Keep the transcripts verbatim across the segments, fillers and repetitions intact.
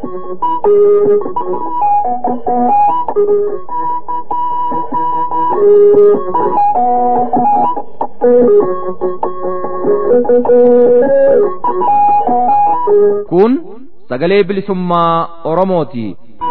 Kun sagalee bilisummaa Oromooti.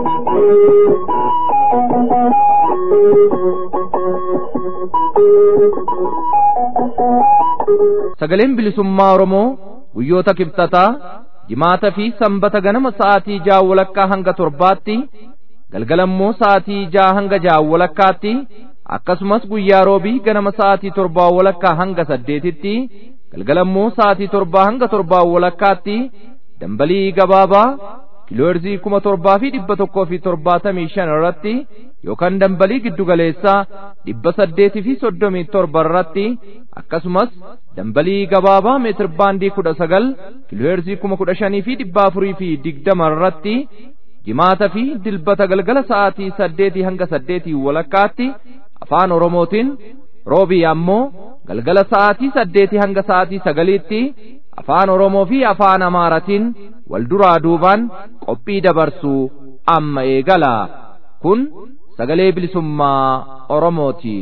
Sagaleen bilisummaa Oromoo guyyoota kibxataa jimaata fi sanbata ganama sa'aatii ja'a walakkaa hanga torbaatti galgalammoo sa'aatii ja'a hanga ja'a walakkaatti akkasumas guyyaa roobii ganama sa'aatii torbaa walakkaa hanga saddeetitti galgalammoo sa'aatii torbaa hanga torbaa walakkaatti dambalii gabaabaa kiilooherzii kuma torbaa fi dhibba tokkoo fi torbaatamii shan irratti yookaan dambalii giddugaleessaa dhibba saddeetii fi soddomii torba irratti akkasumas dambalii gabaabaa meetir baandii kudha sagal kiilooherzii kuma kudha shanii fi dhibba afurii fi digdama irratti jimaata fi dilbata galgala sa'aatii saddeetii hanga saddeetii walakkaatti afaan Oromootiin roobii ammoo galgala sa'aatii saddeetii hanga sa'aatii sagaliitti afaan Oromoo fi afaan Amaaratiin wal duraa duubaan qophii dabarsuu amma eegala. Kun sagalee bilisummaa Oromooti.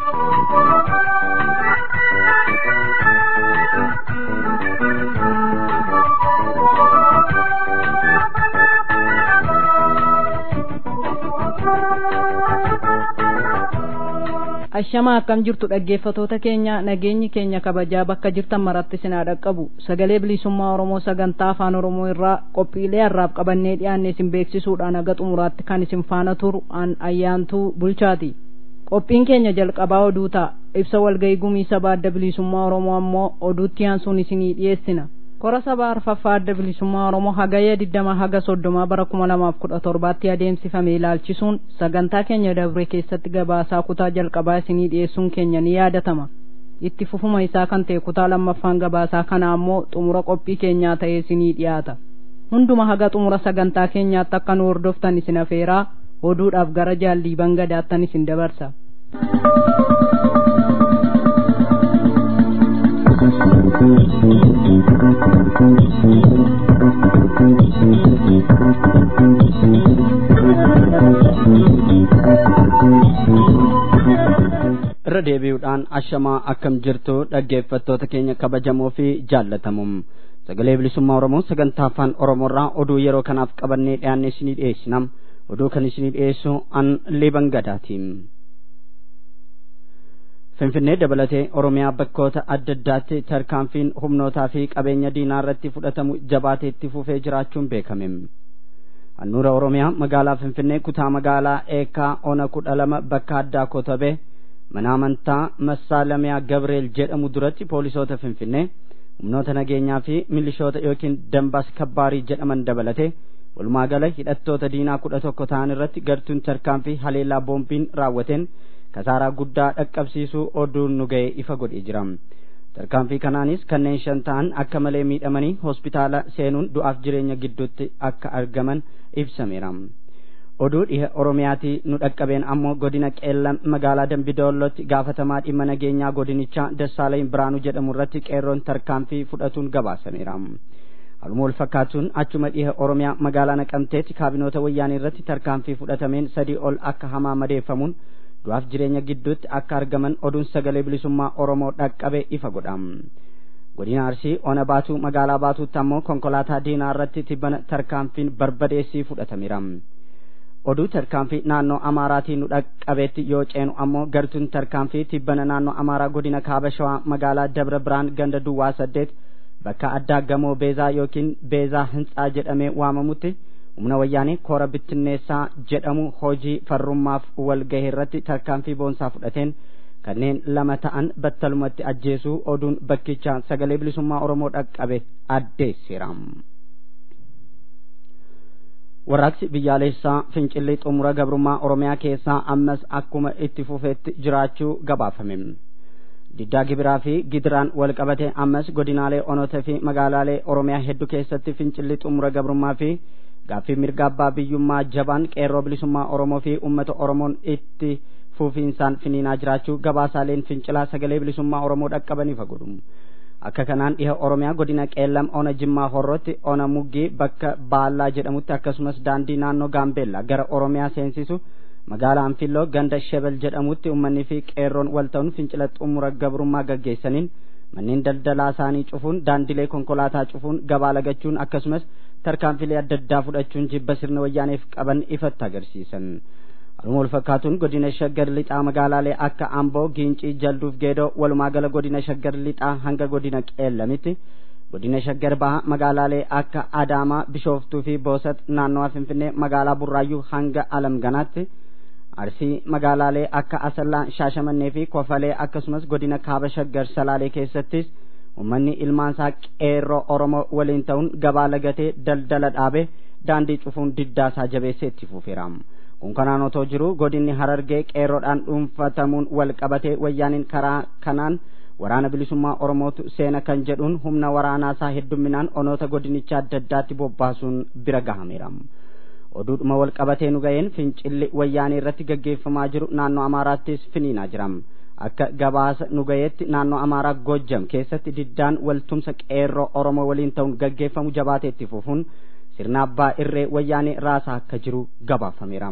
Ashama akkam jirtu dhaggeeffatoota keenya nageenyi keenya kabajaa bakka jirtan maratti sinaa dhaqqabu sagalee bilisummaa Oromoo sagantaa afaan Oromoo irraa qophiilee har'aaf qabannee dhiyaanne isin beeksisuudhaan haga xumuraatti kan isin faana turu an ayyaantuu bulchaati. Qophiin keenya jalqabaa oduu ta'a. Ibsa walgahii gumii sabaa adda bilisummaa Oromoo ammoo oduutti aansuun isinii dhiyeessina. Kora sabaa arfaffaa adda bilisummaa Oromoo hagayya digdama haga soddoma bara kuma lamaaf kudha torbaatti adeemsifame ilaalchisuun sagantaa keenya dabre keessatti gabaasaa kutaa jalqabaa isinii dhiyeessuun keenya ni yaadatama. Itti fufuma isaa kan ta'e kutaa lammaffaan gabaasaa kana ammoo xumura qophii keenyaa ta'ee isinii dhiyaata. Hunduma haga xumura sagantaa keenyaatti akka nu hordoftan isin afeeraa oduudhaaf gara jaallii bangadaattan isin dabarsa. irra deebi'uudhaan ashamaa akkam jirtu dhaggeeffattoota keenya kabajamoo fi jaallatamoo sagalee bilisummaa Oromoo sagantaa afaan Oromoorraa oduu yeroo kanaaf qabannee dhiyaanne isinii dhiyeessinam oduu kan isinii dhiyeessu an liban gadaati. Finfinnee dabalatee Oromiyaa bakkoota adda addaatti tarkaanfiin humnootaa fi qabeenya diinaa irratti fudhatamu jabaatee itti fufee jiraachuun beekame. Handhuura Oromiyaa magaalaa Finfinnee kutaa magaalaa Eekaa Ona kudha lama bakka addaa Kotabee mana amantaa Massaalamiyaa Gabreel jedhamu duratti poolisoota Finfinnee humnoota nageenyaa fi milishoota yookiin dambaas kabbaarii jedhaman dabalatee walumaa gala hidhattoota diinaa kudha tokko ta'an irratti gartuun tarkaanfii haleellaa boombiin raawwateen kasaaraa guddaa dhaqqabsiisuu oduun nu ga'e ifa godhee jira. Tarkaanfii kanaanis kanneen shan ta'an akka malee miidhamanii hospitaala seenuun du'aaf jireenya gidduutti akka argaman ibsameera. Oduu dhiha Oromiyaatii nu dhaqqabeen ammoo godina Qeellam magaalaa Dambidoollotti gaafatamaa dhimma nageenyaa godinichaa Dassaalany Biraanuu jedhamu irratti qeerroon tarkaanfii fudhatuun gabaasameera. Haaluma wal fakkaatuun achuma dhiha Oromiyaa magaalaa Naqamteetti kaabinoota wayyaanii irratti tarkaanfii fudhatameen sadii ol akka hamaa madeeffamuun du'aaf jireenya gidduutti akka argaman oduun sagalee bilisummaa Oromoo dhaqqabe ifa godha. Godina Arsii Ona Baatuu magaalaa Baatuutti ammoo konkolaataa diinaa irratti tibbana tarkaanfiin barbadeessii fudhatameera. Oduu tarkaanfii naannoo Amaaraatiin nu dhaqqabeetti yoo ceenu ammoo gartuun tarkaanfii tibbana naannoo Amaaraa godina Kaaba Shawaa magaalaa Dabra Biraan ganda Duwwaa saddeet bakka addaa gamoo Beezaa yookiin Beezaa Hintsaa jedhamee waamamutti humna wayyaanii koora bittinneessaa jedhamu hojii farrummaaf walgahee irratti tarkaanfii boonsaa fudhateen kanneen lama ta'an battalumatti ajjeesuu oduun bakkicha sagalee bilisummaa Oromoo dhaqqabe addeessira. Warraaqsi biyyaalessaa fincillee xumura gabrummaa Oromiyaa keessaa ammas akkuma itti fufeetti jiraachuu gabaafame. Diddaa gibiraa fi gidiraan wal qabate ammas godinaalee Onoota fi magaalaalee Oromiyaa hedduu keessatti fincillee xumura gabrummaa fi gaaffii mirga abbaa biyyummaa jabaan qeerroo bilisummaa Oromoo fi uummata Oromoon itti fufiinsaan finiinaa jiraachuu gabaasaaleen fincilaa sagalee bilisummaa Oromoo dhaqqabaniif godhu. akka kanaan dhiha oromiyaa godina qeellam ona jimmaa horrootti ona muggii bakka baallaa jedhamutti akkasumas daandii naannoo gaambeellaa gara oromiyaa seensisu magaalaa anfilloo ganda shebel jedhamutti ummanni fi qeerroon wal ta'uun fincila xumura gabrummaa gaggeessaniin manneen daldalaa isaanii cufuun daandilee konkolaataa cufuun gabaa lagachuun akkasumas tarkaanfilee adda addaa fudhachuun jibba sirna wayyaaneef qaban ifatti agarsiisan. Haaluma wal fakkaatuun godina shaggar lixaa magaalaalee akka Amboo, Giincii, Jalduuf, Geedoo walumaa gala godina shaggar lixaa hanga godina qeellamitti godina shaggar baha magaalaalee akka Adaamaa, Bishooftuu fi Boosat naannoo Finfinnee magaalaa Burraayyuu hanga Alamganaatti Arsii magaalaalee akka Asallaa, Shaashamannee fi Kofalee akkasumas godina Kaaba Shaggar Salaalee keessattis ummanni ilmaansaa qeerroo Oromoo waliin ta'uun gabaa lagatee daldala dhaabe daandii cufuun diddaasaa jabeessee itti fufeera. Kun kanaan otoo jiru godinni Harargee qeerroodhaan dhuunfatamuun wal qabatee wayyaaniin karaa kanaan waraana bilisummaa Oromootu seena kan jedhuun humna waraanaasaa heddumminaan onoota godinichaa adda addaatti bobbaasuun bira gahameera. Oduudhuma wal qabatee nu ga'een fincilli wayyaanii irratti gaggeeffamaa jiru naannoo Amaaraattis finiinaa jira. Akka gabaasa nu ga'eetti naannoo Amaaraa Gojjam keessatti diddaan waltumsa qeerroo Oromoo waliin ta'uun gaggeeffamu jabaatee itti fufuun sirna abbaa irree wayyaanii raasaa akka jiru gabaafameera.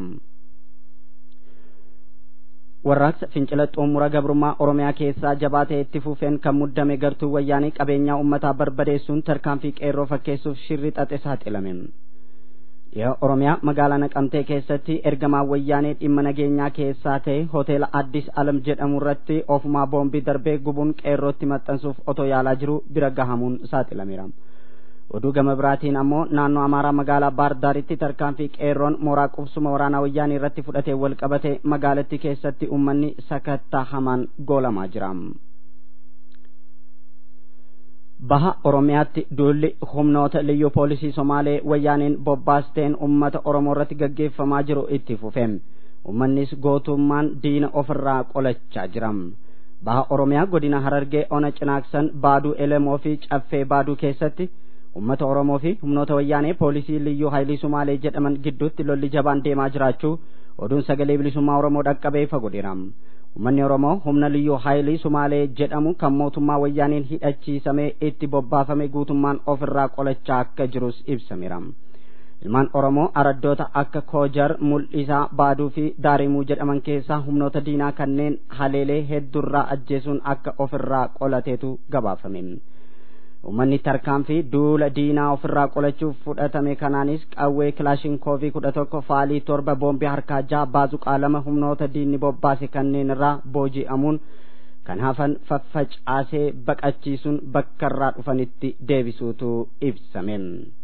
Warraaqsa fincila xumura gabrummaa Oromiyaa keessaa jabaatee itti fufeen kan muddame gartuu wayyaanii qabeenyaa uummataa barbadeessuun tarkaanfii qeerroo fakkeessuuf shirri xaxe saaxilame. Dhiha Oromiyaa magaalaa Naqamtee keessatti ergamaa wayyaanee dhimma nageenyaa keessaa ta'e hoteela Addis Alam jedhamu irratti ofumaa boombii darbee gubuun qeerrootti maxxansuuf otoo yaalaa jiru bira gahamuun saaxilameera. Oduu gama biraatiin ammoo naannoo Amaaraa magaalaa Baardaaritti tarkaanfii qeerroon mooraa qubsuma waraanaa wayyaanii irratti fudhatee wal qabate magaalattii keessatti uummanni sakattaa hamaan goolamaa jira. Baha Oromiyaatti duulli humnoota liyyuu poolisii Somaalee wayyaaniin bobbaasteen uummata Oromoo irratti gaggeeffamaa jiru itti fufeem. Uummannis gootummaan diina ofirraa qolachaa jira. Baha Oromiyaa godina Harargee ona Cinaaksan Baaduu Elemoo fi Caffee Baaduu keessatti uummata Oromoo fi humnoota wayyaanee poolisii liyyuu haayilii Somaalee jedhaman gidduutti lolli jabaan deemaa jiraachuu oduun sagalee bilisummaa Oromoo dhaqqabee fagoodheera. Uummanni Oromoo humna liyyuu haayilii Somaalee jedhamu kan mootummaa wayyaaniin hidhachiisamee itti bobbaafame guutummaan ofirraa qolachaa akka jirus ibsameera. Ilmaan Oromoo araddoota akka Koojar, Mul'isaa, Baaduu fi Daarimuu jedhaman keessaa humnoota diinaa kanneen haleelee hedduurraa ajjeesuun akka ofirraa qolateetu gabaafame. Uummanni tarkaanfii duula diinaa ofirraa qolachuuf fudhatame kanaanis qawwee kilaashinkoovii kudha tokko faalii torba boombii harkaa jaha baazuqaa lama humnoota diinni bobbaase kanneen irraa booji'amuun kan hafan faffacaasee baqachiisuun bakka irraa dhufanitti deebisuutu ibsame.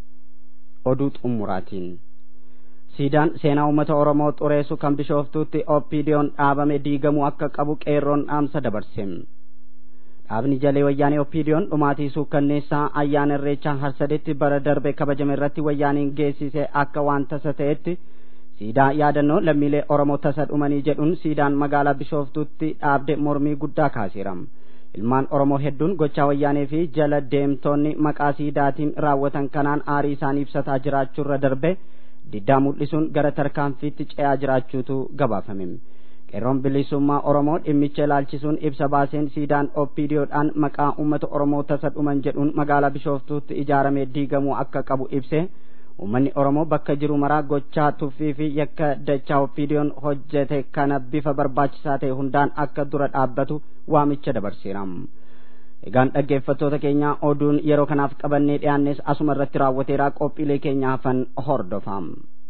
Oduu xumuraatiin siidaan seenaa uummata Oromoo xureessu kan Bishooftuutti Oppiidiyoon dhaabame diigamuu akka qabu qeerroon dhaamsa dabarse. Dhaabni jalee wayyaanee Oppiidiyoon dhumaatii suukkanneessaa ayyaana irreechaa harsadeetti bara darbe kabajame irratti wayyaaniin geessise akka waan tasa ta'etti siidaa yaadannoo lammiilee Oromoo tasa dhumanii jedhuun siidaan magaalaa Bishooftuutti dhaabde mormii guddaa kaaseera. Ilmaan Oromoo hedduun gochaa wayyaanee fi jala deemtoonni maqaa siidaatiin raawwatan kanaan aarii isaanii ibsataa jiraachuurra darbe diddaa mul'isuun gara tarkaanfiitti ce'aa jiraachuutu gabaafame. Qeerroon bilisummaa Oromoo dhimmicha ilaalchisuun ibsa baaseen siidaan Oppiidiyoodhaan maqaa uummata Oromoo tasa dhuman jedhuun magaalaa Bishooftuutti ijaaramee diigamuu akka qabu ibse. Uummanni Oromoo bakka jiru maraa gochaa tuffii fi yakka dachaa Oppiidiyoon hojjete kana bifa barbaachisaa ta'e hundaan akka dura dhaabbatu waamicha dabarseera. Egaan dhaggeeffattoota keenya oduun yeroo kanaaf qabannee dhiyaannes asuma irratti raawwateera. Qophiilee keenya hafan hordofaa.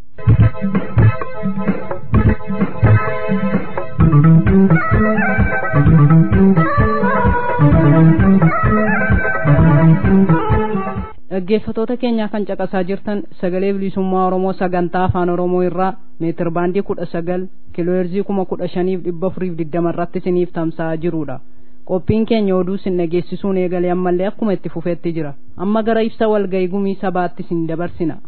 Dhaggeeffattoota keenya kan caqasaa jirtan sagalee bilisummaa Oromoo sagantaa afaan Oromoo irraa meetir baandii kudha sagal kiilooheerzii kuma kudha shaniif dhibba afuriif digdama irratti isiniif tamsa'aa jirudha. Qophiin keenya oduu isin dhageessisuun eegalee ammallee akkuma itti fufeetti jira. Amma gara ibsa walgahii gumii sabaatti isin dabarsina.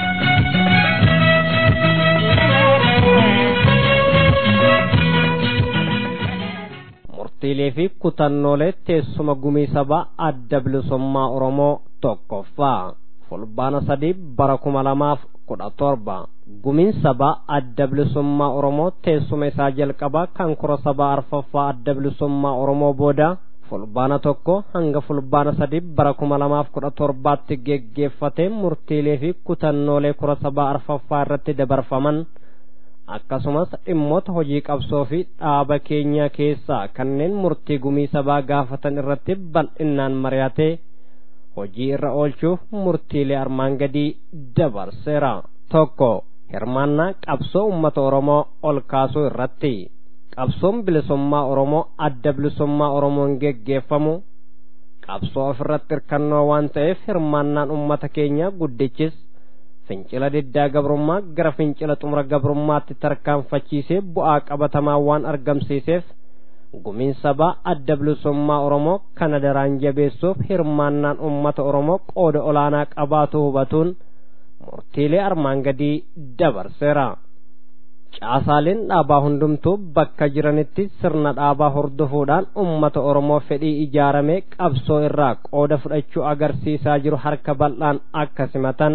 Murtiilee fi kutannoolee teessuma gumii sabaa adda bilisummaa Oromoo tokkoffaa fulbaana sadii bara kuma lamaaf kudha torba gumiin sabaa adda bilisummaa Oromoo teessuma isaa jalqabaa kan kora sabaa arfaffaa adda bilisummaa Oromoo booda fulbaana tokko hanga fulbaana sadii bara kuma lamaaf kudha torbaatti geggeeffatee murtiilee fi kutannoolee kura sabaa arfaffaa irratti dabarfaman akkasumas dhimmoota hojii qabsoo fi dhaaba keenya keessaa kanneen murtii gumii sabaa gaafatan irratti bal'inaan mari'atee hojii irra oolchuuf murtiilee armaan gadii dabarseera. Tokko hirmaannaa qabsoo uummata Oromoo ol kaasuu irratti. Qabsoon bilisummaa Oromoo adda bilisummaa Oromoon geggeeffamu qabsoo ofirratti hirkannoo waan ta'eef hirmaannaan uummata keenya guddichis fincila diddaa gabrummaa gara fincila xumura gabrummaatti tarkaanfachiisee bu'aa qabatamaa waan argamsiiseef gumiin sabaa adda bilisummaa Oromoo kana daraan jabeessuuf hirmaannaan uummata Oromoo qooda olaanaa qabaatu hubatuun murtiilee armaan gadii dabarseera. Caasaaleen dhaabaa hundumtuu bakka jiranitti sirna dhaabaa hordofuudhaan uummata Oromoo fedhii ijaaramee qabsoo irraa qooda fudhachuu agarsiisaa jiru harka bal'aan akka simatan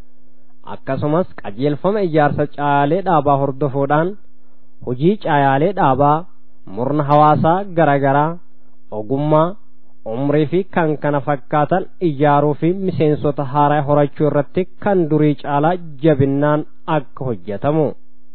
akkasumas qajeelfama ijaarsa caayaalee dhaabaa hordofuudhaan hojii caayaalee dhaabaa murna hawaasaa garaagaraa ogummaa umrii fi kan kana fakkaatan ijaaruu fi miseensota haaraa horachuu irratti kan durii caalaa jabinnaan akka hojjetamu.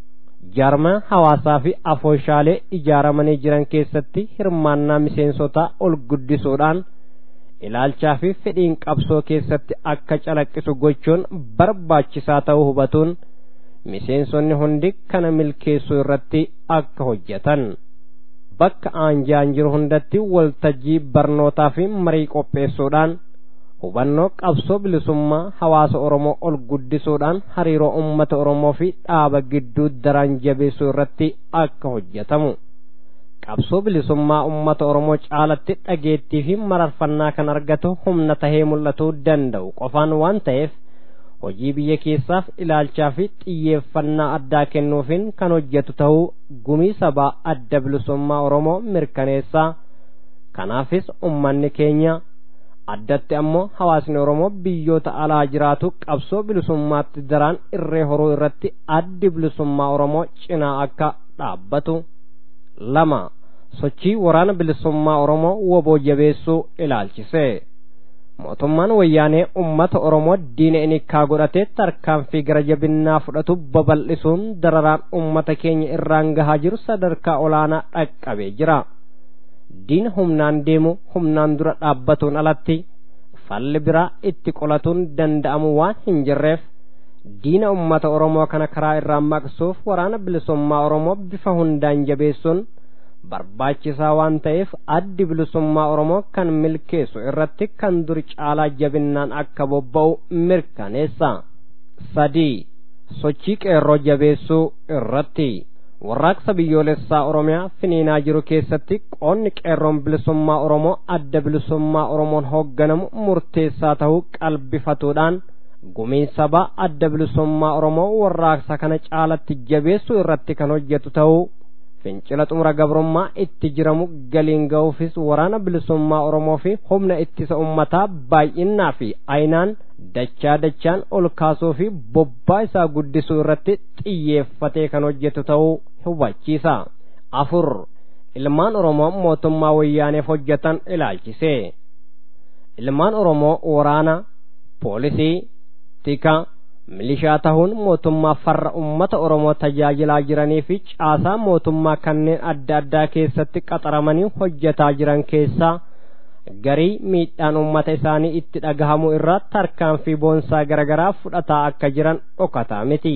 Jaarmaa hawaasaa fi afooshaalee ijaaramanii jiran keessatti hirmaannaa miseensotaa ol guddisuudhaan ilaalchaa fi fedhiin qabsoo keessatti akka calaqqisu gochuun barbaachisaa ta'uu hubatuun miseensonni hundi kana milkeessuu irratti akka hojjetan. Bakka aanjaan jiru hundatti waltajjii barnootaa fi marii qopheessuudhaan hubannoo qabsoo bilisummaa hawaasa Oromoo ol guddisuudhaan hariiroo uummata Oromoo fi dhaaba gidduu daran jabeessuu irratti akka hojjetamu. Qabsoo bilisummaa uummata Oromoo caalatti dhageettii fi mararfannaa kan argatu humna tahee mul'atuu danda'u qofaan waan ta'eef hojii biyya keessaaf ilaalchaa fi xiyyeeffannaa addaa kennuufiin kan hojjetu ta'uu gumii sabaa adda bilisummaa Oromoo mirkaneessaa. Kanaafis uummanni keenya addatti ammoo hawaasni Oromoo biyyoota alaa jiraatu qabsoo bilisummaatti daraan irree horuu irratti addi bilisummaa Oromoo cinaa akka dhaabbatu. Lama sochii waraana bilisummaa Oromoo woboo jabeessuu ilaalchise. Mootummaan wayyaanee uummata Oromoo diina inikkaa godhatee tarkaanfii gara jabinnaa fudhatu babal'isuun dararaan uummata keenya irraan gahaa jiru sadarkaa olaanaa dhaqqabee jira. Diina humnaan deemu humnaan dura dhaabbatuun alatti falli biraa itti qolatuun danda'amu waan hin jirreef diina uummata Oromoo kana karaa irraan maqsuuf waraana bilisummaa Oromoo bifa hundaan jabeessuun barbaachisaa waan ta'eef addi bilisummaa Oromoo kan milkeessu irratti kan duri caalaa jabinnaan akka bobba'u mirkaneessa. Sadii sochii qeerroo jabeessuu irratti. Warraaqsa biyyoolessaa Oromiyaa finiinaa jiru keessatti qoonni qeerroon bilisummaa Oromoo adda bilisummaa Oromoon hoogganamu murteessaa ta'uu qalbifatuudhaan gumiin sabaa adda bilisummaa Oromoo warraaqsa kana caalatti jabeessuu irratti kan hojjetu ta'uu fincila xumura gabrummaa itti jiramu galiin ga'uufis waraana bilisummaa Oromoo fi humna ittisa ummataa baay'inaa fi aynaan dachaa dachaan ol kaasuu fi bobbaa isaa guddisuu irratti xiyyeeffatee kan hojjetu ta'uu hubachiisa. Afur ilmaan Oromoo mootummaa wayyaaneef hojjetan ilaalchise. Ilmaan Oromoo waraana, poolisii, tika, milishaa ta'uun mootummaa farra ummata Oromoo tajaajilaa jiranii fi caasaa mootummaa kanneen adda addaa keessatti qaxaramanii hojjetaa jiran keessaa garii miidhaan ummata isaanii itti dhagahamu irraa tarkaanfii boonsaa garaagaraa fudhataa akka jiran dhokataa miti.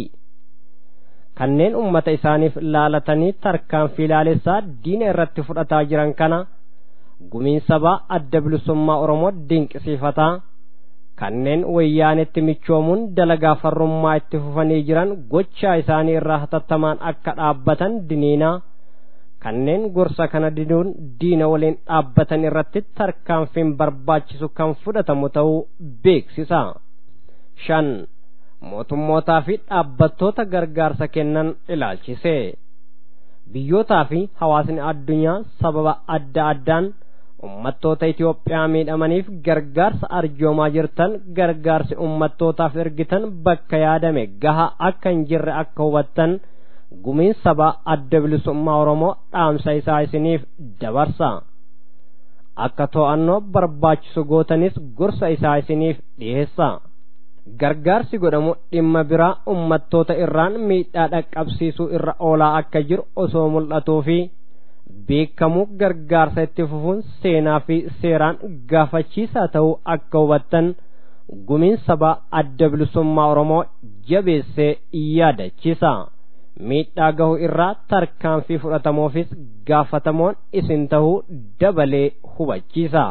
Kanneen ummata isaaniif laalatanii tarkaanfii laalessaa diina irratti fudhataa jiran kana gumiin sabaa adda bilisummaa Oromoo dinqisiifataa. Kanneen wayyaanetti michoomuun dalagaa farrummaa itti fufanii jiran gochaa isaanii irraa hatattamaan akka dhaabbatan diniinaa. Kanneen gorsa kana diduun diina waliin dhaabbatan irratti tarkaanfiin barbaachisu kan fudhatamu ta'uu beeksisa. Shan mootummootaa fi dhaabbattoota gargaarsa kennan ilaalchise. Biyyootaa fi hawaasni addunyaa sababa adda addaan ummattoota Itoophiyaa miidhamaniif gargaarsa arjoomaa jirtan gargaarsi ummattootaaf ergitan bakka yaadame gaha akka hin jirre akka hubattan gumiin sabaa adda bilisummaa Oromoo dhaamsa isaa isiniif dabarsa. akka to'annoo barbaachisu gootanis gorsa isaa isiniif dhiyeessa. Gargaarsi godhamu dhimma biraa ummattoota irraan miidhaa dhaqqabsiisuu irra oolaa akka jiru osoo mul'atuu fi beekamuu gargaarsa itti fufuun seenaa fi seeraan gaafachiisaa ta'uu akka hubattan gumiin sabaa adda bilisummaa Oromoo jabeessee yaadachiisa. Miidhaa gahu irraa tarkaanfii fudhatamuufis gaafatamoon isin tahuu dabalee hubachiisa.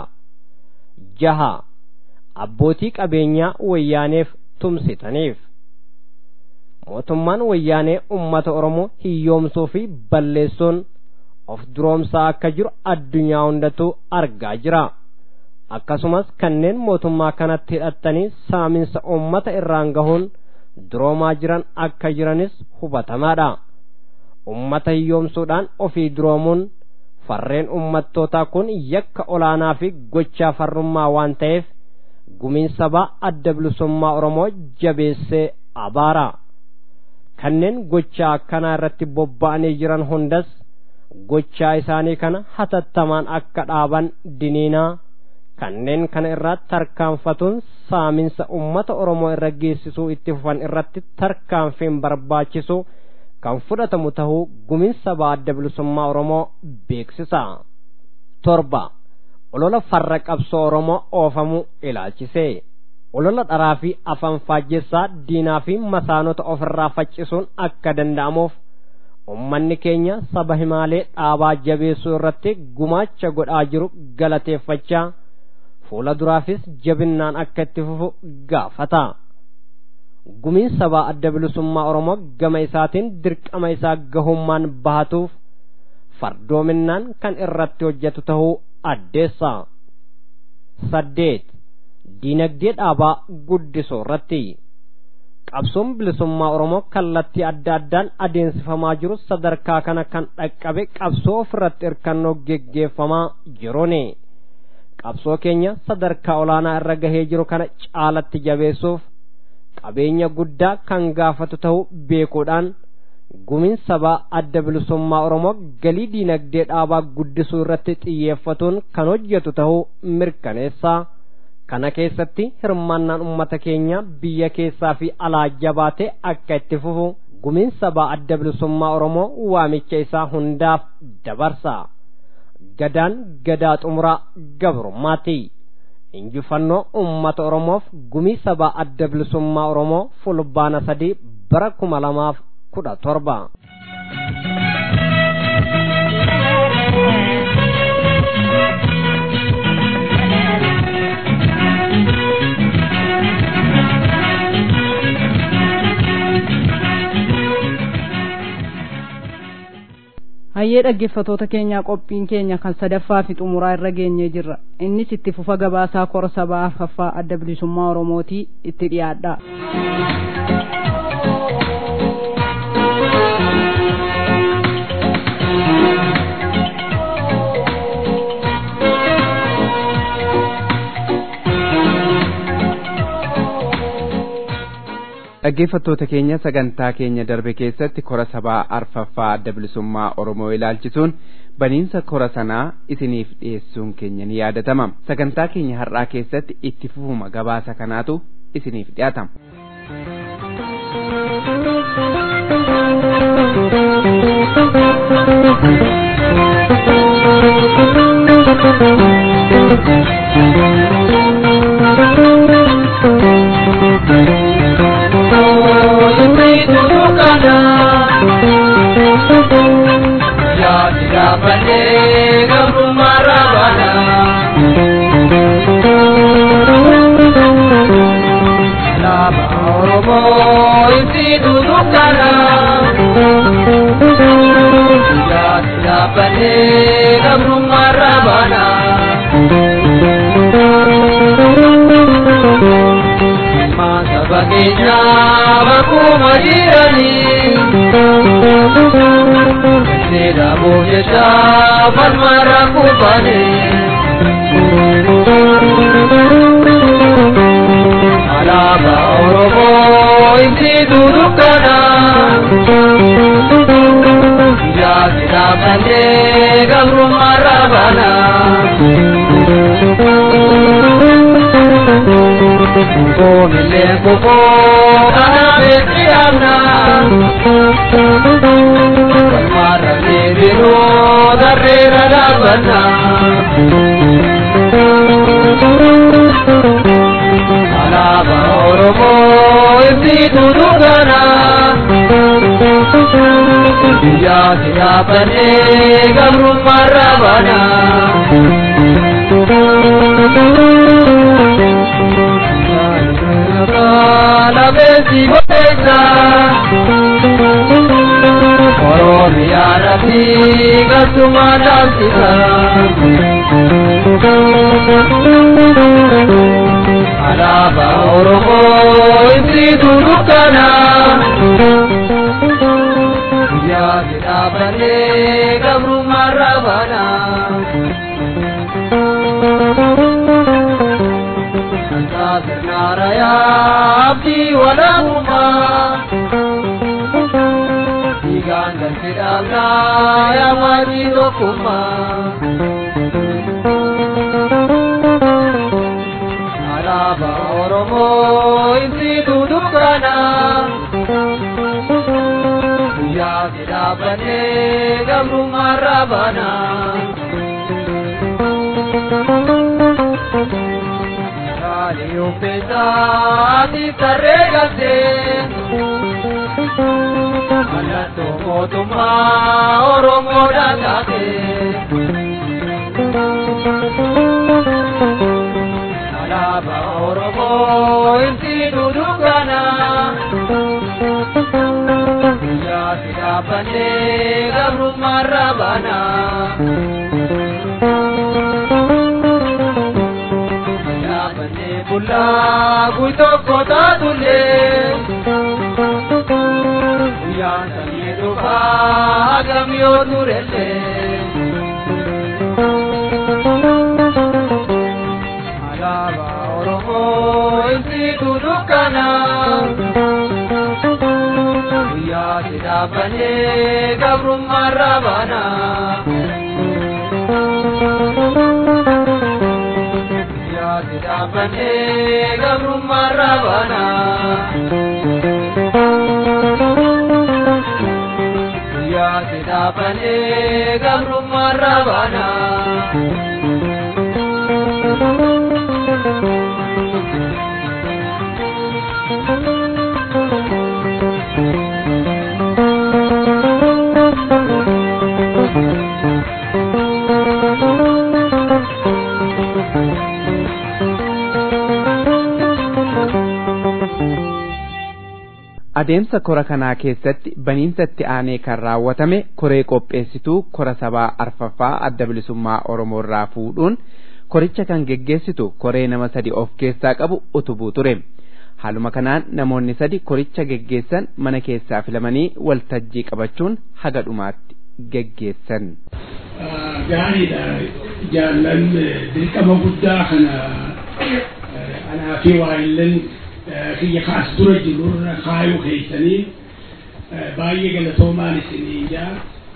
Jaha abbootii qabeenyaa wayyaaneef tumsitaniif. Mootummaan wayyaanee ummata Oromoo hiyyoomsuu fi balleessuun of duroomsaa akka jiru addunyaa hundatu argaa jira. Akkasumas kanneen mootummaa kanatti hidhatanii saaminsa ummata irraan gahuun duroomaa jiran akka jiranis hubatamaadha. Ummata hiyyoomsuudhaan ofii duroomuun farreen ummattootaa kun yakka olaanaa fi gochaa farrummaa waan ta'eef gumiin sabaa adda bilisummaa Oromoo jabeessee abaara. Kanneen gochaa akkanaa irratti bobba'anii jiran hundas gochaa isaanii kana hatattamaan akka dhaaban diniinaa. Kanneen kana irraa tarkaanfatuun saaminsa ummata Oromoo irra geessisuu itti fufan irratti tarkaanfiin barbaachisu kan fudhatamu tahuu gumiin sabaa adda bilisummaa Oromoo beeksisa. Torba olola farra qabsoo Oromoo oofamuu ilaalchise. Olola dharaa fi afaan faajjessaa diinaa fi masaanota ofirraa faccisuun akka danda'amuuf ummanni keenya saba himaalee dhaabaa jabeessuu irratti gumaacha godhaa jiru galateeffachaa fuula duraafis jabinnaan akka itti fufu gaafata. Gumiin sabaa adda bilisummaa Oromoo gama isaatiin dirqama isaa gahummaan bahatuuf fardoominaan kan irratti hojjetu tahuu addeessa. Saddeet diinagdee dhaabaa guddisuu irratti. Qabsoon bilisummaa Oromoo kallattii adda addaan adeemsifamaa jiru sadarkaa kana kan dhaqqabe qabsoo ofirratti hirkannoo geggeeffamaa jiruuni. Qabsoo keenya sadarkaa olaanaa irra gahee jiru kana caalatti jabeessuuf qabeenya guddaa kan gaafatu ta'uu beekuudhaan gumiin sabaa adda bilisummaa Oromoo galii diinagdee dhaabaa guddisuu irratti xiyyeeffatuun kan hojjetu ta'uu mirkaneessa. Kana keessatti hirmaannaan ummata keenya biyya keessaa fi alaa jabaatee akka itti fufu gumiin sabaa adda bilisummaa Oromoo waamicha isaa hundaaf dabarsa. Gadaan gadaa xumuraa gabrummaati. Injifannoo ummata Oromoof gumii sabaa adda bilisummaa Oromoo fulbaana sadii bara kuma lamaaf kudha torba. Hayyee dhaggeeffatoota keenyaa qophiin keenya kan sadaffaa fi xumuraa irra geenyee jirra. Innis itti fufa gabaasaa kora sabaa arfaffaa adda bilisummaa Oromootii itti dhiyaadha. dhaggeeffattoota keenya sagantaa keenya darbe keessatti kora sabaa arfaffaa adda bilisummaa Oromoo ilaalchisuun baniinsa kora sanaa isiniif dhiyeessuun keenya ni yaadatama. Sagantaa keenya har'aa keessatti itti fufuma gabaasa kanaatu isiniif dhiyaatama. Bande gabru marabana Komile koko ana betiana Mara nebiro darrera dabana Alaba oromo isi durugana Ya siapane gamru marabana La besi besa Oromia rati gasumana sita Alaba oromo isi durukana Ya sidabane gamru marabana Naraya abdi walahuma Diganda sidabna ya majido kuma Alaba oromo isi dudukana Ya sidabane gamru marabana Io pesati tarregate Alato motuma oromo dagate Alaba oromo inti dudukana Ya sidapane gamru marabana Bulla guito kota dule Uyan tamiyo ka agamyo durele Alaba oromo inti dudukana Uya sidapane gabru marabana Sidapane gamru marabana Ya sidapane gamru marabana adeemsa kora kanaa keessatti baniinsatti aanee kan raawwatame koree qopheessituu kora sabaa arfaffaa adda bilisummaa Oromoo irraa fuudhuun koricha kan geggeessitu koree nama sadi of keessaa qabu utubuu ture. Haaluma kanaan namoonni sadi koricha geggeessan mana keessaa filamanii waltajjii qabachuun haga dhumaatti geggeessan. Gaariidha jaallan dirqama guddaa kana anaa fi waa'illeen kiyya kaas dura jirurra kaayuu keessanii baay'ee galatoomaan isinii jaa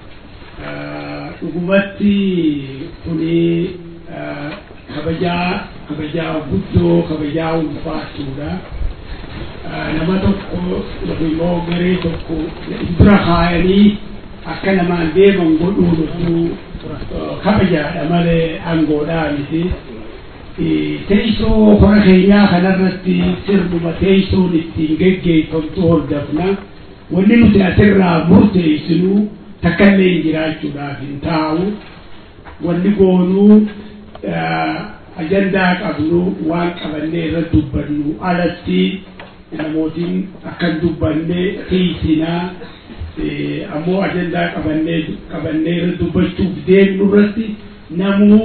dhugumatti kuni kabajaa kabajaa guddoo kabajaa ulfaatuudha nama tokko immoo garee tokko dura kaayanii akka namaan deeman godhuun kabajaadha malee aangoodhaa miti. Teessoo kora keenyaa kanarratti sirbuma teessoon ittiin geggeeffamtu hordofna wanni nuti asirraa murteessinu takkallee jiraachuudhaaf hin taa'u wanni goonuu ajandaa qabnu waan qabannee irra dubbannu alatti namootiin akkan dubbanne teessinaa ammoo ajandaa qabannee qabannee irra dubbachuuf deemnu irratti namuu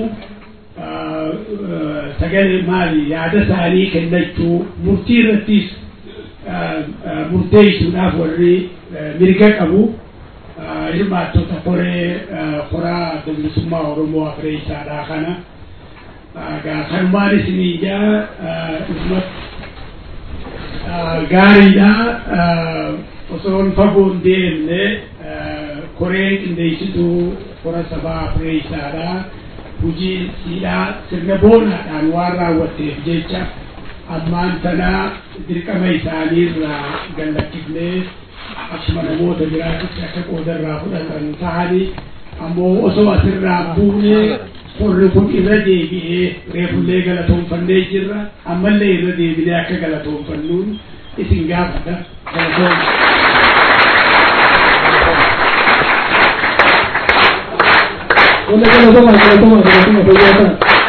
sagale maali yaada isaanii kennachuu murtii irrattis murteessuudhaaf warri mirga qabu hirmaattota koree koraa bilisummaa Oromoo Afreessaadhaa kana kanumaan isinii jaa gaariidha osoon fagoon deemne koreen qindeessituu kora sabaa Afreessaadhaa hujii siidhaa sirna boonaadhaan waan raawwatteef jecha ammaan tanaa dirqama isaaniirraa gallakkifnee akkuma namoota biraatitti akka qoodarraa fudhatan ta'anii ammoo osoo asirraa buunee qorri kun irra deebi'ee reefullee galatoonfannee jirra ammallee irra deebinee akka galatoonfannuun isin gaafata galatoon. Una galatoma galatoma galatoma fayyada.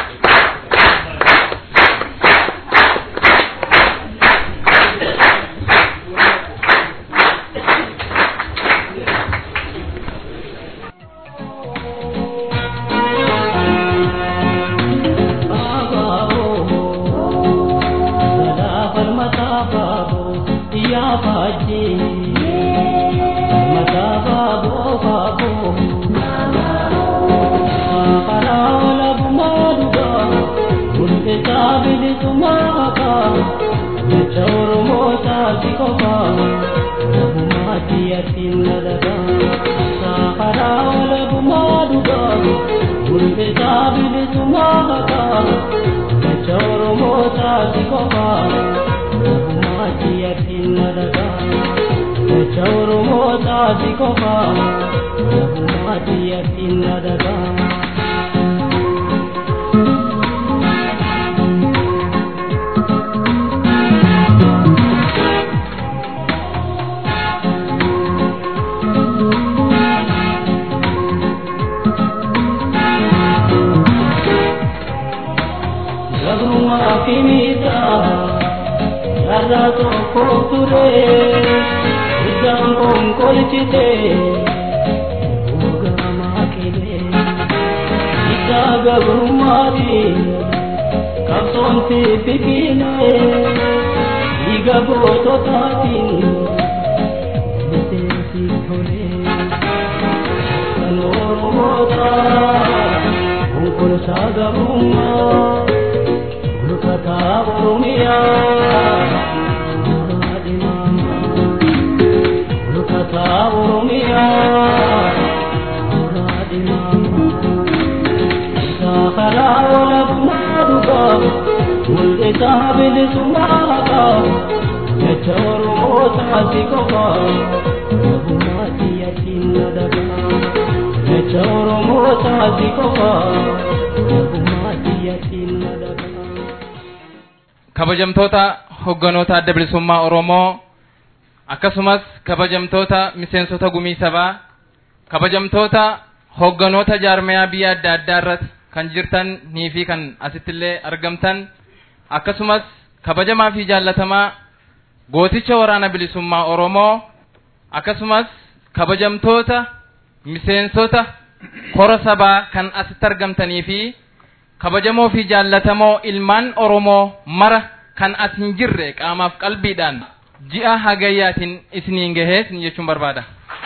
kabajamtoota hogganoota adda bilisummaa Oromoo akkasumas kabajamtoota miseensota gumii sabaa kabajamtoota hogganoota jaarmayaa biyya adda addaa irratti kan jirtan nii fi kan asittillee argamtan akkasumas kabajamaa fi jaallatamaa gooticha waraana bilisummaa Oromoo akkasumas kabajamtoota miseensota kora sabaa kan asitti argamtanii fi kabajamoo fi jaallatamoo ilmaan Oromoo mara kan as hin jirre qaamaaf qalbiidhaan ji'a hagayyaatiin isiniin gahee sin jechuun barbaada.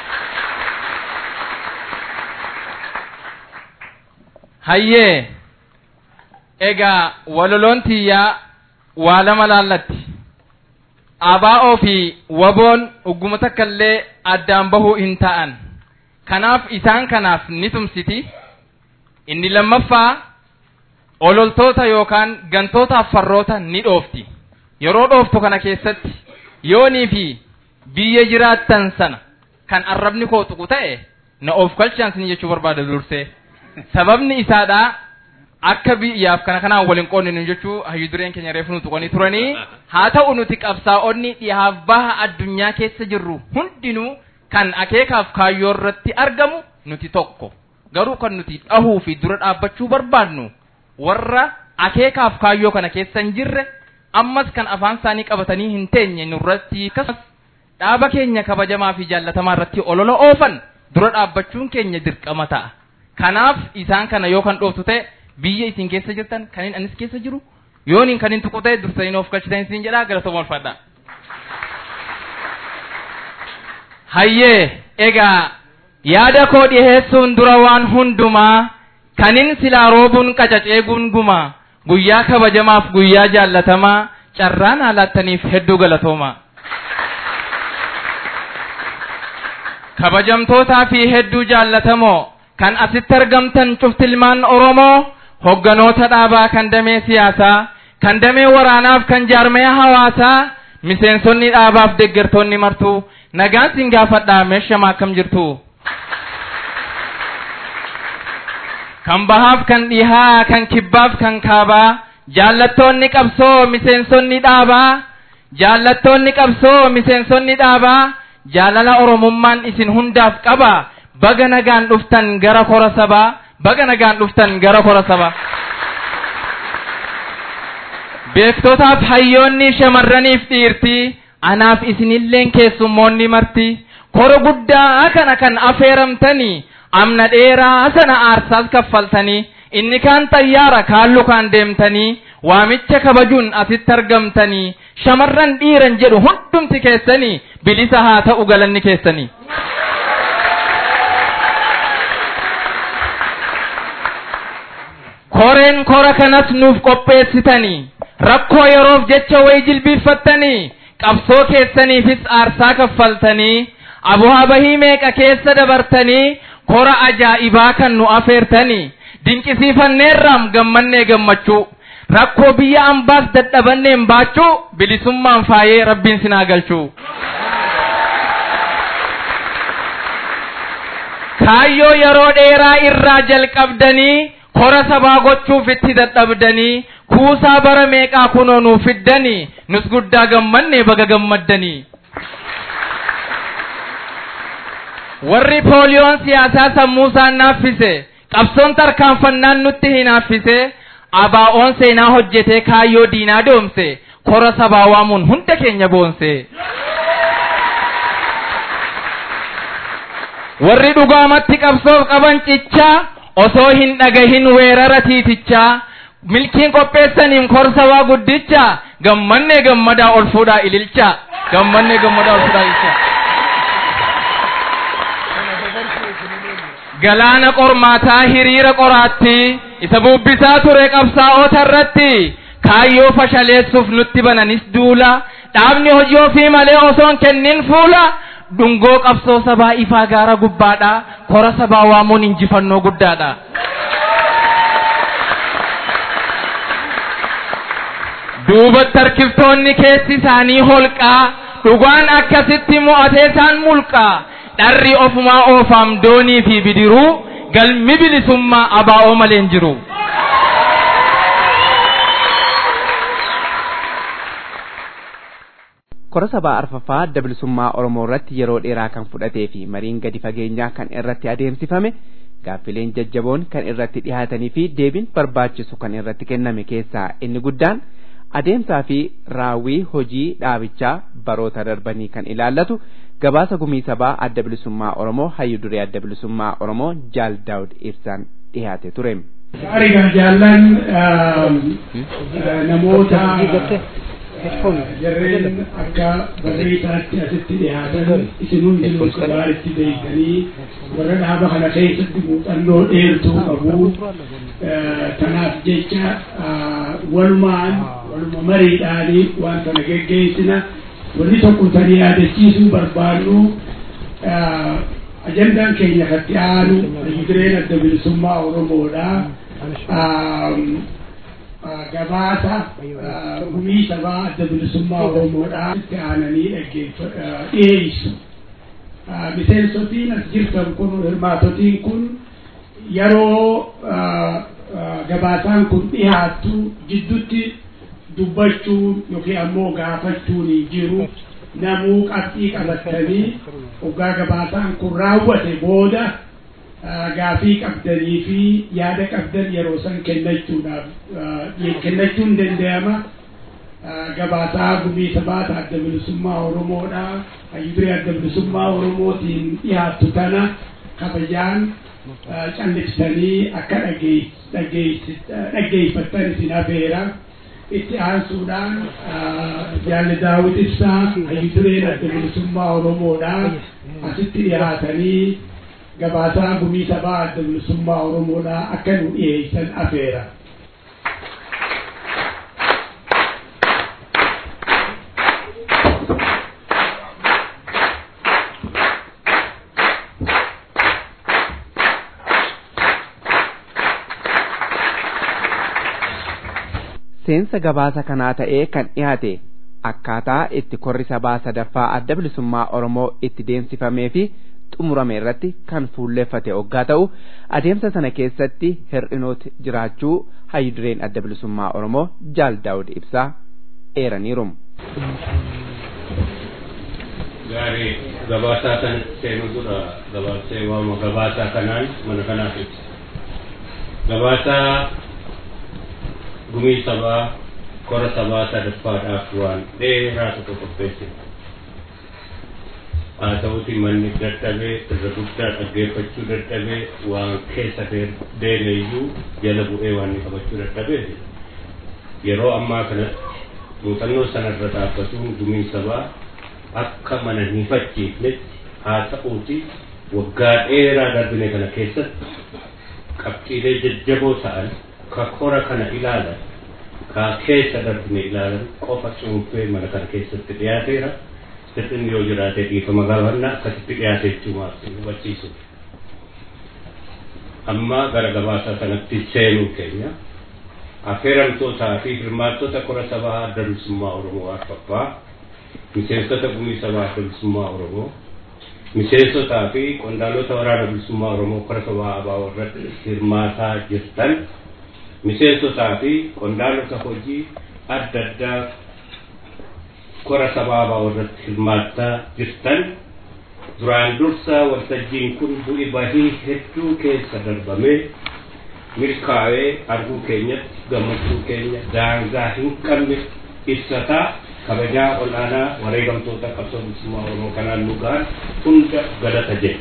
Hayyee egaa waloloon tiyyaa waa lama laallatti abaa'oo fi waboon ugguma takkallee addaan bahuu hin ta'an kanaaf isaan kanaaf ni tumsiti inni lammaffaa ololtoota yookaan gantoota farroota ni dhoofti yeroo dhooftu kana keessatti yoonii fi biyya jiraattan sana kan arrabni koo tuqu ta'e na of galchaan sin jechuu barbaada dursee sababni isaadha akka biyyaaf kana kanaan waliin qoonninu jechuu hayyuu dureen keenya reefu nu tuqanii turanii haa ta'u nuti qabsaa'onni dhihaaf baha addunyaa keessa jirru hundinuu kan akeekaaf kaayyoo irratti argamu nuti tokko garuu kan nuti dhahuu fi dura dhaabbachuu barbaadnu warra akeekaaf kaayyoo kana keessa hin jirre ammas kan afaan isaanii qabatanii hin teenye nurratti akkasumas dhaaba keenya kabajamaa fi jaallatamaa irratti olola oofan dura dhaabbachuun keenya dirqama ta'a kanaaf isaan kana yoo kan dhooftu ta'e biyya isin keessa jirtan kanin anis keessa jiru yooniin kanin tuqu ta'e dursanii of galchitan isin jedhaa galatooma ulfaadhaa. Hayyee egaa yaada koo dhiheessuun dura waan hundumaa kanin silaa roobuun qacacee gungumaa guyyaa kabajamaaf guyyaa jaallatamaa carraan haalaattaniif hedduu galatooma. Kabajamtootaa fi hedduu jaallatamoo kan asitti argamtan cuftilmaan Oromoo hogganoota dhaabaa kan damee siyaasaa kan damee waraanaaf kan jaarmaya hawaasaa miseensonni dhaabaaf deeggartoonni martuu nagaan sin gaafadhaa meeshamaa akkam jirtu kan bahaaf kan dhihaa kan kibbaaf kan kaabaa jaallattoonni qabsoo miseensonni dhaabaa jaallattoonni qabsoo miseensonni dhaabaa jaalala oromummaan isin hundaaf qaba baga nagaan dhuftan gara kora sabaa baga nagaan dhuftan gara kora sabaa beektotaaf hayyoonni shamarraniif dhiirtii anaaf isinilleen keessummoonni marti kora guddaa kana kan afeeramtanii amna dheeraa sana aarsaas kaffaltanii inni kaan xayyaara kaallu kaan deemtanii waamicha kabajuun asitti argamtanii shamarran dhiiran jedhu hundumti keessanii bilisa haa ta'u galanni keessanii koreen kora kanas nuuf qopheessitanii rakkoo yeroof jecha way jilbiiffattanii qabsoo keessaniifis aarsaa kaffaltanii abuhaa bahii meeqa keessa dabartanii kora ajaa'ibaa kan nu afeertanii dinqisiifanneerraam gammannee gammachuu rakkoo biyya ambaas dadhabanneen baachuu bilisummaan faayee rabbiin sinaa galchuu kaayyoo yeroo dheeraa irraa jalqabdanii kora sabaa gochuuf itti dadhabdanii kuusaa bara meeqaa kunoo nuuf fiddanii nus guddaa gammannee baga gammaddanii warri pooliyoon siyaasaa sammuu isaan naaffise qabsoon tarkaanfannaan nutti hin haaffise abaa'oon seenaa hojjetee kaayyoo diinaa doomse kora sabaa waamuun hunda keenya boonse warri dhugaamatti qabsoof qaban cichaa osoo hin dhagahin weerara tiitichaa milkiin qopheessaniin korsa waa guddicha gammannee gammadaa ol fuudhaa ililcha gammannee gammadaa ol fuudhaa ililcha galaana qormaataa hiriira qoraatti isa bubbisaa ture qabsaa'ota irratti kaayyoo fashaleessuuf nutti bananis duula dhaabni hojii ofii malee osoon kennin fuula dhungoo qabsoo sabaa ifaa gaara gubbaadha kora sabaa waamuun injifannoo guddaadha duubatti harkiftoonni keessi isaanii holqaa dhugaan akkasitti mo'atee isaan mulqaa dharri ofumaa oofaam doonii fi bidiruu galmi bilisummaa abaa'oo malee hin jiru kora sabaa arfaffaa adda bilisummaa oromoo irratti yeroo dheeraa kan fudhatee fi mariin gadi fageenyaa kan irratti adeemsifame gaaffileen jajjaboon kan irratti dhihaatanii fi deebiin barbaachisu kan irratti kenname keessaa inni guddaan adeemsaa fi raawwii hojii dhaabichaa baroota darbanii kan ilaallatu gabaasa gumii sabaa adda bilisummaa oromoo hayyu duree adda bilisummaa oromoo jaal daawud ibsaan dhihaate ture. Ariga jaallan namoota jarreen akka barreessaatti asitti dhihaatan isin hundinuu sabaaritti beektanii warra dhaaba kana keessatti muuxannoo dheertuu qabu kanaaf jecha walumaan waluma mariidhaanii waan kana geggeessina wanni tokko tanii yaadachiisuu barbaannu ajandaan keenya katti aanu hayyu adda bilisummaa oromoodha gabaasa gumii sabaa adda bilisummaa oromoodha itti aananii dhiyeessu miseensotiin as jirtan kun hirmaatotiin kun yeroo gabaasaan kun dhiyaattu jidduutti dubbachuun yookiin ammoo gaafachuun jiru namuu qabxii qabatanii hoggaa gabaasaan kun raawwate booda gaafii qabdanii fi yaada qabdan yeroo san kennachuudhaaf kennachuun danda'ama gabaasaa gumii sabaa adda bilisummaa oromoodha hayyu duree adda bilisummaa oromootiin dhiyaattu kana kabajaan callifsanii akka dhaggeeffattan isin afeera itti aansuudhaan jaalli daawit ibsaa hayyu duree adda bilisummaa oromoodha asitti dhiyaatanii gabaasaa gumii sabaa adda bilisummaa oromoodha akka nu dhiyeessan afeera. miseensa gabaasa kanaa ta'ee kan dhiyaate akkaataa itti korri sabaa sadaffaa adda bilisummaa Oromoo itti deemsifamee fi xumurame irratti kan fuulleeffate hoggaa ta'u adeemsa sana keessatti hir'inooti jiraachuu hayyudureen adda bilisummaa Oromoo Jaal Daawud ibsaa eeraniiru. Gaarii gabaasaa kan seenuu dura gabaasee waama gabaasaa kanaan mana kanaaf ibsa. Gabaasaa gumii sabaa kora sabaa sadaffaadhaaf waan dheeraa tokko qopheesse. Haa ta'uuti manni dadhabee irra guddaa dhaggeeffachuu dadhabee waan keessa deemeeyyuu jala bu'ee waan inni qabachuu dadhabee yeroo ammaa kanatti muuxannoo sanarra dhaabbatuun gumii sabaa akka mana hin fachiifnetti haa ta'uuti waggaa dheeraa darbine kana keessatti qabxiilee jajjaboo ta'an ka kora kana ilaalan ka keessa darbine ilaalan qofa cuunfee mana kana keessatti dhiyaateera. Sirriin yoo jiraate dhiifama gaafannaa akkasitti dhiyaate jechuumaaf hubachiisu. Amma gara gabaasaa sanatti seenuu keenya affeeramtootaa fi hirmaattota kora sabaa adda bilisummaa Oromoo arfaffaa miseensota gumii sabaa adda bilisummaa Oromoo miseensotaa fi qondaalota waraana bilisummaa Oromoo kora sabaa abaa'oo irratti hirmaataa jirtan miseensotaa fi qondaalota hojii adda addaa kora sabaa abaa'oo irratti hirmaataa jirtan duraan dursa waltajjiin kun bu'i bahii hedduu keessa darbamee milkaa'ee arguu keenyatti gammachuu keenya daangaa hin qabne ibsataa kabajaa olaanaa wareegamtoota qabsoo bilisummaa Oromoo kanaan nu gahan hunda galata jedhe.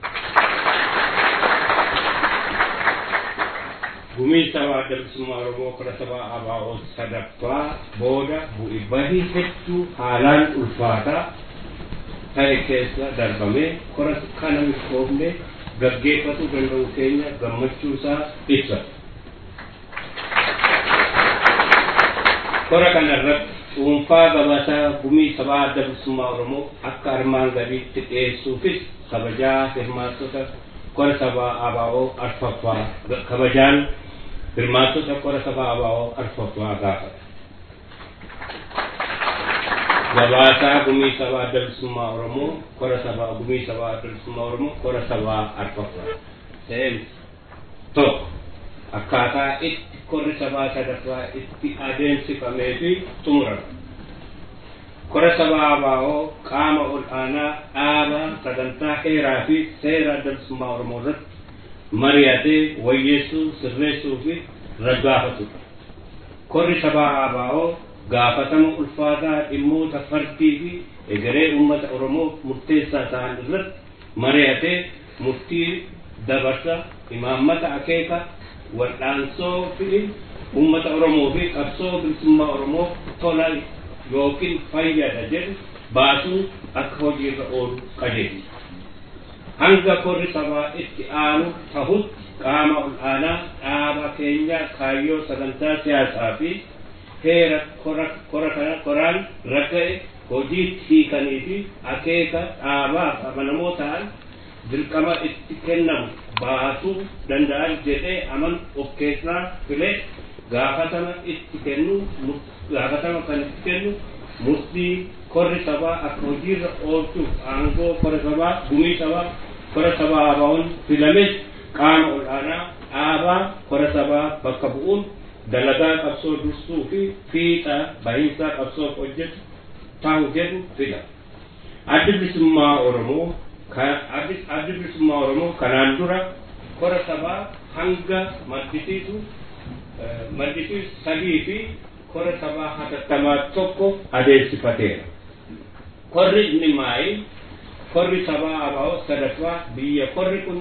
Gumii sabaa adda bilisummaa Oromoo kora sabaa abaa'oo sadaffaa booda bu'i bahii hedduu haalaan ulfaataa ta'e keessa darbamee kora kana milkoofne gaggeeffatu danda'u keenya gammachuu isaa ibsa. Kora kanarratti dhuunfaa gabaasaa gumii sabaa adda bilisummaa Oromoo akka armaan gadiitti dhiyeessuufis kabajaa hirmaattota kora sabaa abaa'oo arfaffaa kabajaan hirmaattota kora sabaa abaa'oo arfaffaa gaafata. Gabaasaa gumii sabaa adda bilisummaa Oromoo kora sabaa gumii sabaa adda bilisummaa Oromoo kora sabaa arfaffaa. Seensi tokko akkaataa itti korri sabaa sadaffaa itti adeemsifamee fi xumurame. Kora sabaa abaa'oo qaama ol aanaa dhaaba sagantaa heeraa fi seera adda bilisummaa Oromoo irratti mari'atee wayyeessuu sirreessuu fi raggaafatudha. Korri sabaa abaa'oo gaafatama ulfaataa dhimmoota fardii fi egeree uummata Oromoo murteessaa ta'an irratti mari'atee murtii dabarsa imaammata akeeka wal'aansoo fi uummata Oromoo fi qabsoo bilisummaa Oromoo tola yookiin fayyada jedhu baasuu akka hojiirra oolu qajeelcha. Hanga korri sabaa itti aanu tahutti qaama ol aanaa dhaaba keenya kaayyoo sagantaa siyaasaa fi heera kora kana koraan ragga'e hojiitti hiikanii fi akeeka dhaabaaf amanamoo ta'an dirqama itti kennamu baasuu danda'an jedhee aman of keessaa filee gaafatama itti kennu gaafatama kan itti kennu murtii korri sabaa akka hojiirra oolchuuf aangoo kora sabaa gumii sabaa kora sabaa abaa'oon filames qaama ol aanaa dhaabaa kora sabaa bakka bu'uun dalagaa qabsoo dursuu fi fiixa bahiinsaa qabsoof hojjetu ta'u jedhu fila. Addi bilisummaa Oromoo addi bilisummaa Oromoo kanaan dura kora sabaa hanga maddisiisu maddisiisu sadii fi kora sabaa hatattamaa tokko adeemsifateera. Korri inni maayi korri sabaa abaa'oo sadaffaa biyya korri kun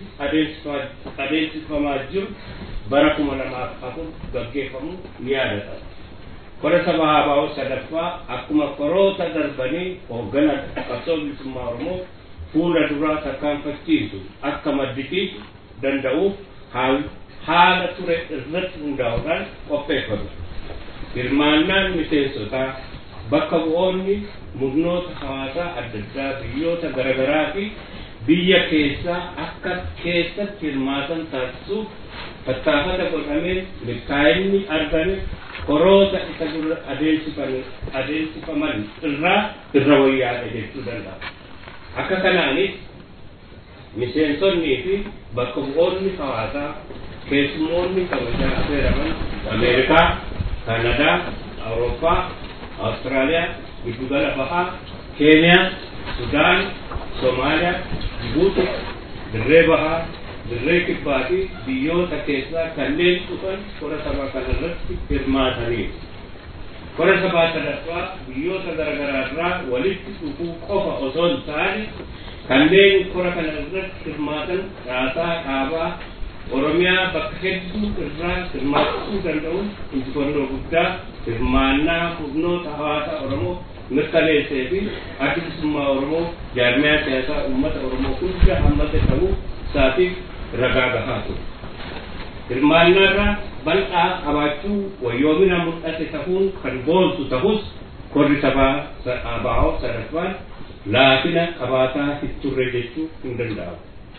adeemsifamaa jiru bara kuma lamaaf afur gaggeeffamu ni yaadatama. Kora sabaa abaa'oo sadaffaa akkuma koroota darbanii hoogganaa qabsoo bilisummaa Oromoo fuula duraa tarkaanfachiisu akka maddisiisu danda'uuf haala ture irratti hundaa'uudhaan qopheeffame. Hirmaannaan miseensotaa bakka bu'oonni murnoota hawaasaa adda addaa biyyoota garaagaraa fi biyya keessaa akka keessatti hirmaatan taasisuuf tattaafata godhameen milkaa'inni argame koroota isa dura adeemsifaman adeemsifaman irraa irra wayyaadha jechuu danda'a. Akka kanaanis miseensonnii fi bakka bu'oonni hawaasaa keessummoonni kabajaa affeeraman Ameerikaa, Kanadaa, Awurooppaa, Awustiraaliyaa, Giddugala Bahaa, Keeniyaa, Sudaan, Somaaliyaa, Jibuuti, Dirree Bahaa, Dirree Kibbaa fi biyyoota keessaa kanneen dhufan kora sabaa kanarratti hirmaataniiru. Kora sabaa sadaffaa biyyoota garaagaraa irraa walitti dhufuu qofa osoo hin taane kanneen kora kanarratti hirmaatan raasaa dhaabaa Oromiyaa bakka hedduu irraa hirmaachuu danda'uun injifannoo guddaa hirmaannaa humnoota hawaasaa Oromoo mirkaneessee fi adda bilisummaa Oromoo jaarmiyaa siyaasaa uummata Oromoo hunda hammate ta'uu isaatiif ragaa gahaa ture. Hirmaannaarraa bal'aa qabaachuu wayyoomina mul'ate ta'uun kan boonsu ta'us korri sabaa abaa'oo sadaffaan laafina qabaataa hin turre jechuu hin danda'amu.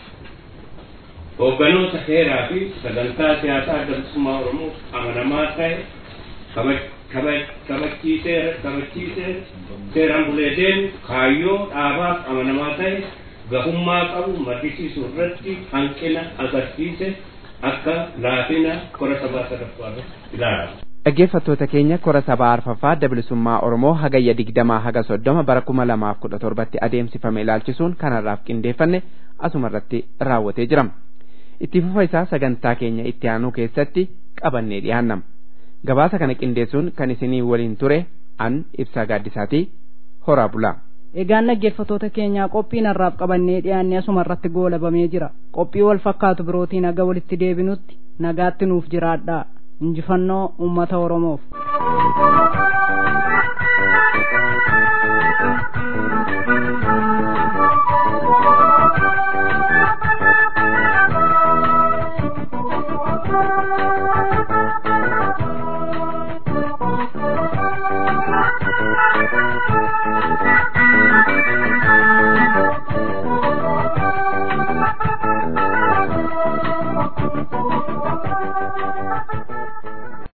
Hoogganoota heeraa fi sagantaa siyaasaa adda bilisummaa Oromoo amanamaa ta'e kabachiisee kabachiisee seeraan bulee deemu kaayyoo dhaabaaf amanamaa ta'e gahummaa qabu maddisiisuu irratti hanqina agarsiise akka laafina kora sabaa sadaffaa ilaalama. Dhaggeeffattoota keenya kora sabaa arfaffaa adda bilisummaa Oromoo hagayya digdamaa haga soddoma bara kuma lamaaf kudha torbatti adeemsifame ilaalchisuun kanarraaf qindeeffanne asuma irratti raawwatee jira. Itti fufa isaa sagantaa keenya itti aanuu keessatti qabannee dhiyaannama. Gabaasa kana qindeessuun kan isinii waliin ture an Ibsaa Gaaddisaatii horaa bulaa. Egaan dhaggeeffattoota keenyaa qophiin har'aaf qabannee dhiyaannee asuma irratti goolabamee jira. Qophii wal fakkaatu birootiin aga walitti deebinutti nagaatti nuuf jiraadhaa. Injifannoo uummata Oromoof.